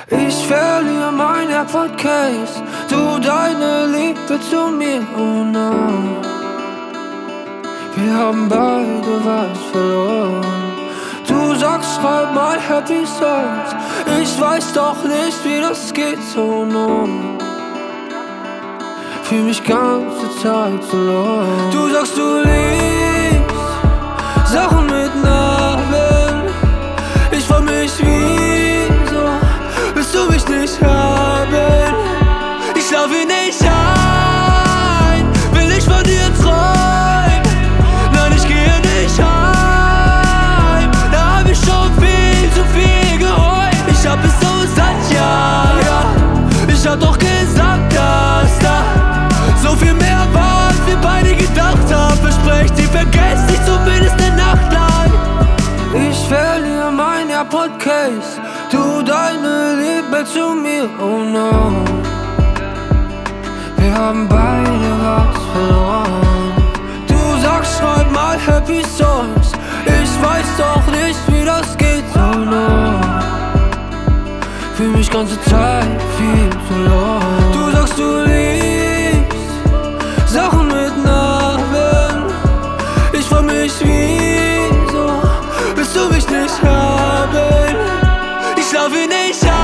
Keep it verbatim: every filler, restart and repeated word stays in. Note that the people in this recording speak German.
Ich verliere mein AirPod-Case, du deine Liebe zu mir, oh no. Wir haben beide was verloren. Du sagst, schreib mal Happy Songs, ich weiß doch nicht, wie das geht, so no. Fühl mich ganze Zeit verloren. Du sagst, du liebst Sachen mit Namen. Ich frag mich, wieso willst du mich nicht haben? Ich schlafe nicht ein, will ich von dir träumen. Nein, ich gehe nicht heim, da hab ich schon viel zu viel geheult. Ich hab es so satt, ja, ja. Ich hab doch gesagt, dass da so viel mehr war, als wir beide gedacht haben. Versprecht, ihr vergesst nicht zumindest eine Nacht lang. Ich verliere mein AirPod-Case, du deine Liebe zu mir, oh no. Wir haben beide was verloren. Du sagst, schreib mal Happy Songs, ich weiß doch nicht, wie das geht, oh no. Fühl mich ganze Zeit viel verloren. Du sagst, du liebst Sachen mit Namen. Ich frag mich, wieso willst du mich nicht haben? Ich schlafe nicht ein.